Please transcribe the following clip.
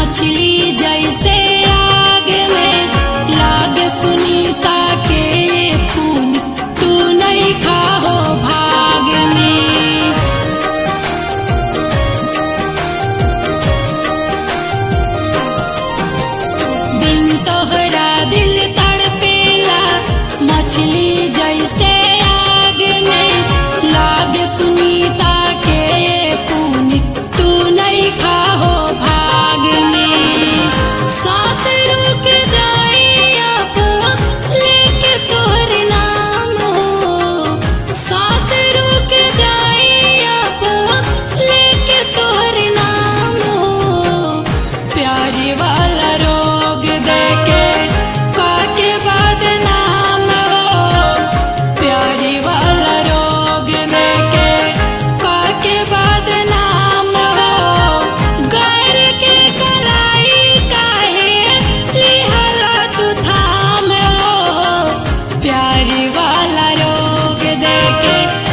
मछली जैसे आग में लागे सुनीता के खून, तू नहीं खाओ भाग में। बिन तोहरा दिल तड़पेला, मछली जैसे आग में लागे सुनीता के खून, तू नहीं खाओ भाग में। सांस रुक जाए अब लेके तोहर नाम हो, सांस रुक जाए अब लेके तोहर नाम हो। प्यार वाला रोग देके काके बदनाम हो, प्यार वाला रोग देके काके बदनाम हो। गैर के कलाई काहे लिहला तू थाम हो, प्यार वाला रोग देके